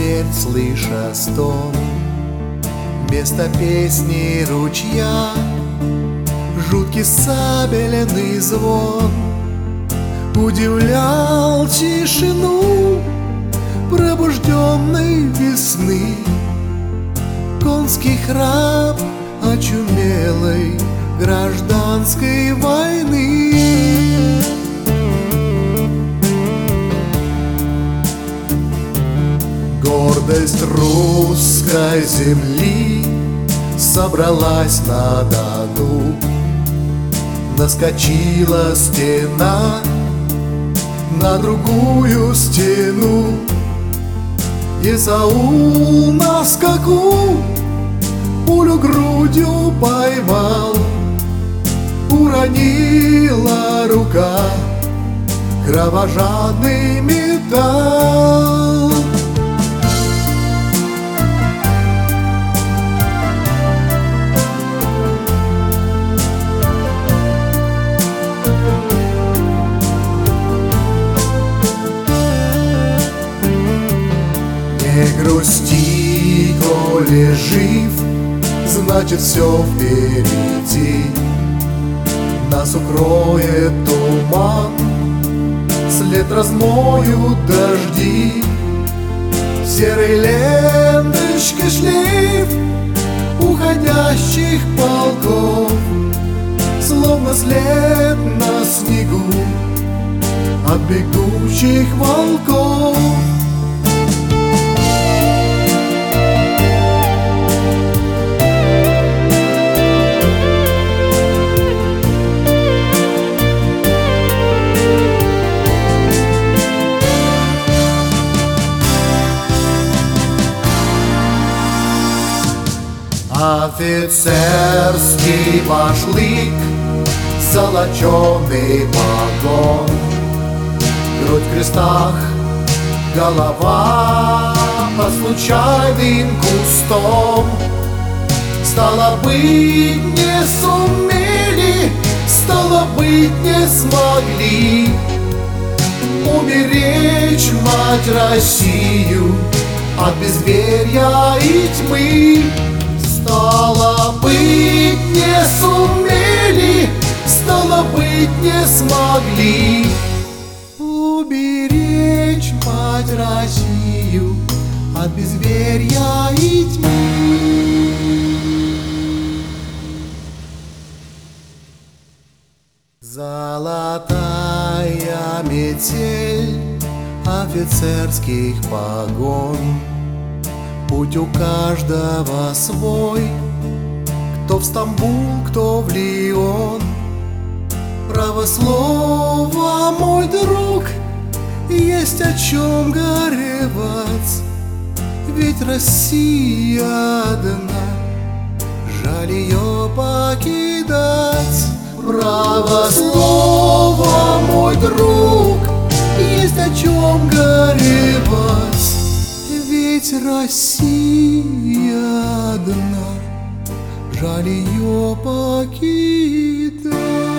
смерть, слыша стон, вместо песни ручья жуткий сабельный звон удивлял тишину пробужденной весны. Конский храп очумелой гражданской войны. Гордость русской земли собралась на Дону. Наскочила стена на другую стену. Исаул на скаку пулю грудью поймал. Уронила рука кровожадный металл. Не грусти, коли жив, значит все впереди. Нас укроет туман, след размоют дожди. Серой ленточкой шлейф уходящих полков, словно след на снегу от бегущих волков. Офицерский башлык, золоченый погон, грудь в крестах, голова под случайным кустом. Стало быть, не сумели, стало быть, не смогли уберечь мать Россию от безверия и тьмы. Стало быть, не сумели, стало быть, не смогли уберечь мать Россию от безверия и тьмы. Золотая метель офицерских погон, путь у каждого свой, кто в Стамбул, кто в Лион. Право слово, мой друг, есть о чем горевать, ведь Россия одна, жаль ее покидать. Право слово, мой друг, есть о чем горевать, ведь Россия одна, жаль ее покидать.